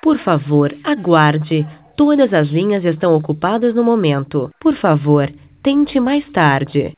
Por favor, aguarde. Todas as linhas estão ocupadas no momento. Por favor, tente mais tarde.